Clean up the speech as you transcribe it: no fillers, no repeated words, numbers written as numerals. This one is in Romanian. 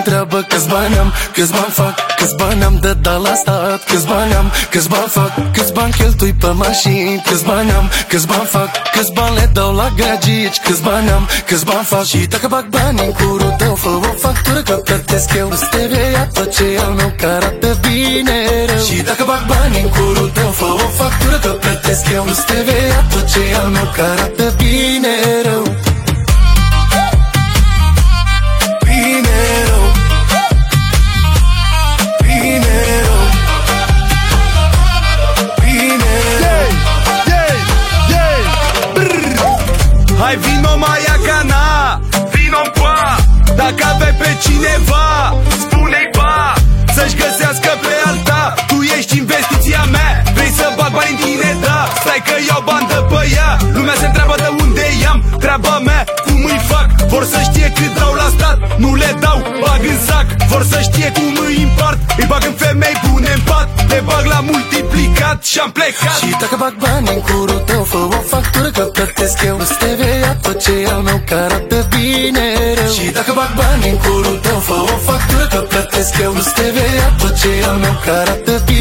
treabă, câți bani am, câți bani fac, câți bani am de dat la stat, câți bani am, câți bani fac, câți bani cheltui pe mașini, câți bani am, câți bani fac, câți bani le dau la gagici, câți bani am, câți bani fac. Și dacă bag bani în curul tău, fă o factură că plătesc eu. Nu-ți trebuie ia tot ce e al meu, că arată bine rău. Și dacă bag bani în curul tău, fă o factură că plătesc eu. Nu-ți trebuie ia tot ce e al meu, că arată bine rău. Bine rău. Bine rău. Bine rău. Hai vino mai acana, vino-n pa. Dacă aveai pe cineva, spune-i ba. Să-și găsească pe alta, tu ești investiția mea. Vrei să bag bani în tine, da. Stai că iau bandă pe ea. Lumea se întreabă de unde i-am, treaba mea, cum îi fac. Vor să știe cât dau la stat, nu le dau, bag în sac. Vor să știe cum îi împart, îi bag în femei bune în pat. Le bag la multiplicat și-am plecat. Și dacă bag bani în curul tău, fă o factură că plătesc eu. Nu-ți trebuie ia tot ce e al meu, că arată bine rău. Și dacă bag bani în curul tău, fă o factură că plătesc eu. Nu-ți trebuie ia tot ce e al meu, că arată bine